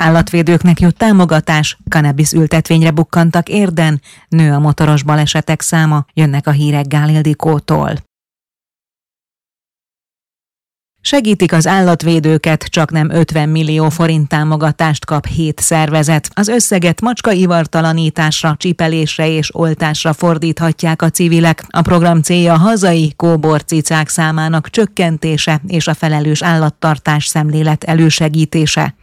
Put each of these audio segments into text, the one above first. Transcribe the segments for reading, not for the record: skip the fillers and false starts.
Állatvédőknek jut támogatás, cannabis ültetvényre bukkantak Érden, nő a motoros balesetek száma, jönnek a hírek Gál Ildikótól. Segítik az állatvédőket, csaknem 50 millió forint támogatást kap 7 szervezet. Az összeget macskaivartalanításra, csipelésre és oltásra fordíthatják a civilek. A program célja a hazai kóborcicák számának csökkentése és a felelős állattartás szemlélet elősegítése.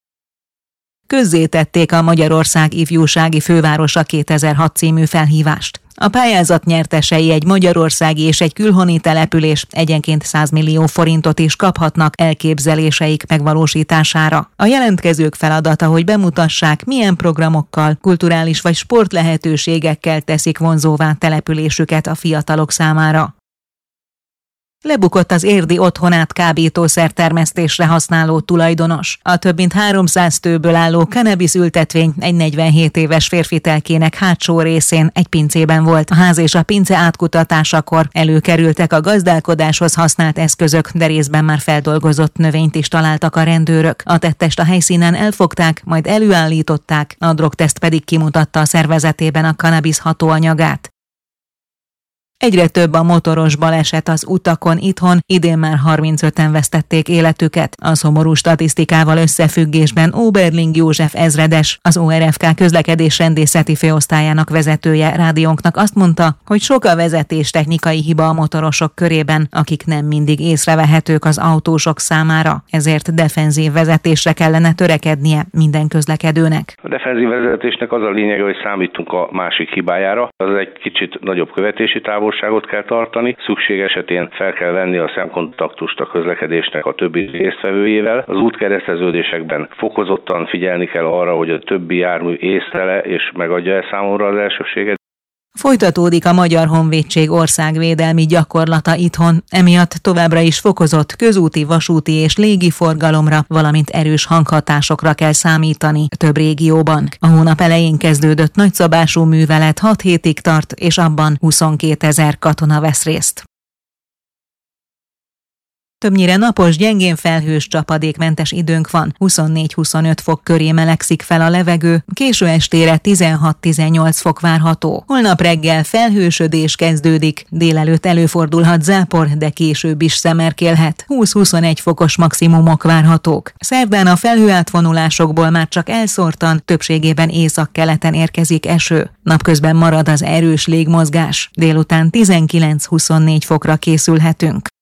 Közzétették a Magyarország ifjúsági fővárosa 2006 című felhívást. A pályázat nyertesei egy magyarországi és egy külhoni település egyenként 100 millió forintot is kaphatnak elképzeléseik megvalósítására. A jelentkezők feladata, hogy bemutassák, milyen programokkal, kulturális vagy sportlehetőségekkel teszik vonzóvá településüket a fiatalok számára. Lebukott az érdi otthonát kábítószertermesztésre használó tulajdonos. A több mint 300 tőből álló cannabis ültetvény egy 47 éves férfi telkének hátsó részén egy pincében volt. A ház és a pince átkutatásakor előkerültek a gazdálkodáshoz használt eszközök, de részben már feldolgozott növényt is találtak a rendőrök. A tettest a helyszínen elfogták, majd előállították, a drogteszt pedig kimutatta a szervezetében a cannabis hatóanyagát. Egyre több a motoros baleset az utakon itthon, idén már 35-en vesztették életüket. A szomorú statisztikával összefüggésben Oberling József ezredes, az ORFK közlekedésrendészeti főosztályának vezetője rádiónknak azt mondta, hogy sok a vezetéstechnikai hiba a motorosok körében, akik nem mindig észrevehetők az autósok számára, ezért defenzív vezetésre kellene törekednie minden közlekedőnek. A defenzív vezetésnek az a lényege, hogy számítunk a másik hibájára, az egy kicsit nagyobb követési távolságot kell tartani, szükség esetén fel kell venni a szemkontaktust a közlekedésnek a többi résztvevőjével. Az útkereszteződésekben fokozottan figyelni kell arra, hogy a többi jármű észrele és megadja el számomra az elsőséget. Folytatódik a Magyar Honvédség országvédelmi gyakorlata itthon, emiatt továbbra is fokozott közúti, vasúti és légi forgalomra, valamint erős hanghatásokra kell számítani több régióban. A hónap elején kezdődött nagyszabású művelet 6 hétig tart, és abban 22 000 katona vesz részt. Többnyire napos, gyengén felhős, csapadékmentes időnk van, 24-25 fok köré melegszik fel a levegő, késő estére 16-18 fok várható. Holnap reggel felhősödés kezdődik, délelőtt előfordulhat zápor, de később is szemerkélhet, 20-21 fokos maximumok várhatók. Szerdán a felhőátvonulásokból már csak elszórtan, többségében északkeleten érkezik eső. Napközben marad az erős légmozgás, délután 19-24 fokra készülhetünk.